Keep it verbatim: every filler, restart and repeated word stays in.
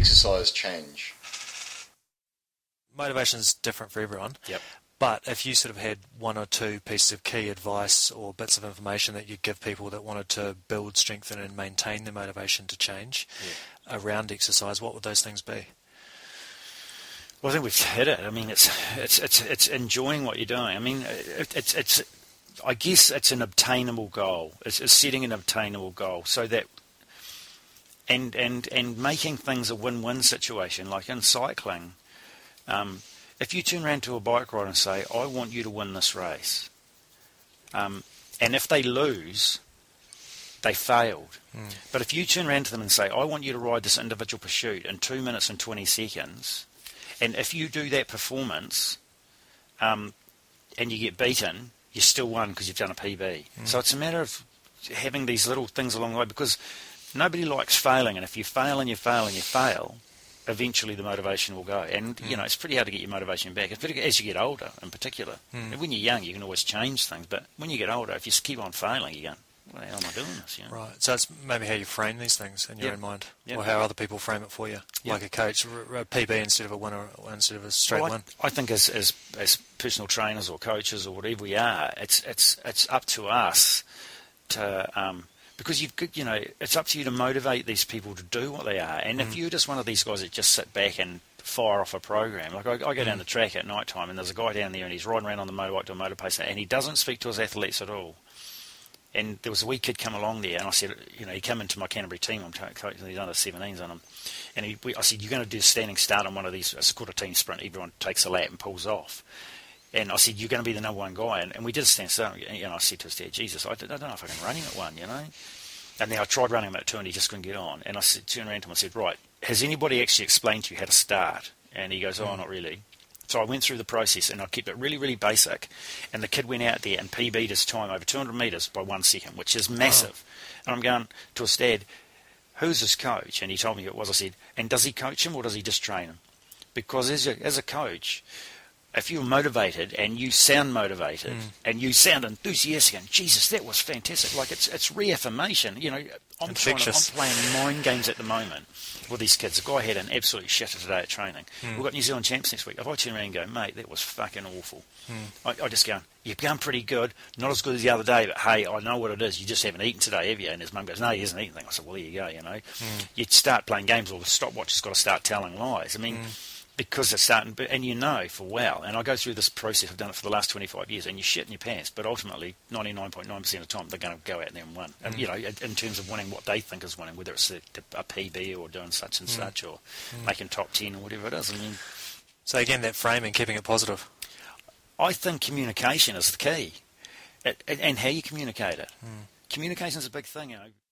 exercise change? Motivation is different for everyone. Yep. But if you sort of had one or two pieces of key advice or bits of information that you'd give people that wanted to build, strengthen and maintain their motivation to change yeah. around exercise, what would those things be? Well, I think we've hit it. I mean, it's it's it's it's enjoying what you're doing. I mean, it, it's it's I guess it's an obtainable goal. It's, it's setting an obtainable goal so that and and and making things a win-win situation, like in cycling. Um, if you turn around to a bike rider and say, I want you to win this race, um, and if they lose, they failed. Mm. But if you turn around to them and say, I want you to ride this individual pursuit in two minutes and twenty seconds, and if you do that performance um, and you get beaten, you still won because you've done a P B. Mm. So it's a matter of having these little things along the way, because nobody likes failing, and if you fail and you fail and you fail, eventually the motivation will go. And, mm. you know, it's pretty hard to get your motivation back, as you get older in particular. Mm. And when you're young, you can always change things. But when you get older, if you just keep on failing, you're going, what the hell am I doing this? You know? Right. So it's maybe how you frame these things in your yep. own mind, yep. or how other people frame it for you, yep. like a coach, a P B instead of a winner, instead of a straight well, win. I, I think as, as as personal trainers or coaches or whatever we are, it's it's it's up to us to... Um, Because you've got, you know, it's up to you to motivate these people to do what they are. And mm. if you're just one of these guys that just sit back and fire off a program, like I, I go down mm. the track at night time and there's a guy down there and he's riding around on the motorbike to a motor pacer and he doesn't speak to his athletes at all. And there was a wee kid come along there and I said, you know, he came into my Canterbury team, I'm coaching these under seventeens on him. And he, we, I said, you're going to do a standing start on one of these, it's called a team sprint, everyone takes a lap and pulls off. And I said, you're going to be the number one guy. And, and we did a stand start. And you know, I said to his dad, Jesus, I, did, I don't know if I can run him at one, you know. And then I tried running him at two and he just couldn't get on. And I said, turned around to him and said, right, has anybody actually explained to you how to start? And he goes, oh, mm. not really. So I went through the process and I kept it really, really basic. And the kid went out there and P B'd his time over two hundred metres by one second, which is massive. Oh. And I'm going to his dad, who's his coach? And he told me who it was. I said, and does he coach him or does he just train him? Because as a, as a coach, if you're motivated and you sound motivated mm. and you sound enthusiastic and Jesus, that was fantastic. Like it's it's reaffirmation. You know, I'm, trying to, I'm playing mind games at the moment with these kids. The guy had an absolute shitter today at training. Mm. We've got New Zealand champs next week. If I turn around and go, mate, that was fucking awful. Mm. I, I just go, you've gone pretty good. Not as good as the other day, but hey, I know what it is. You just haven't eaten today, have you? And his mum goes, no, he hasn't eaten anything. I said, well, there you go, you know. Mm. You start playing games or the stopwatch has got to start telling lies. I mean... Mm. Because they're starting, and you know for well, and I go through this process, I've done it for the last twenty-five years, and you shit in your pants, but ultimately, ninety-nine point nine percent of the time, they're going to go out there and win. Mm. And, you know, in terms of winning what they think is winning, whether it's a, a P B or doing such and mm. such, or mm. making top ten or whatever it is. I mean, so again, that framing, keeping it positive. I think communication is the key, it, and how you communicate it. Mm. Communication is a big thing, you know.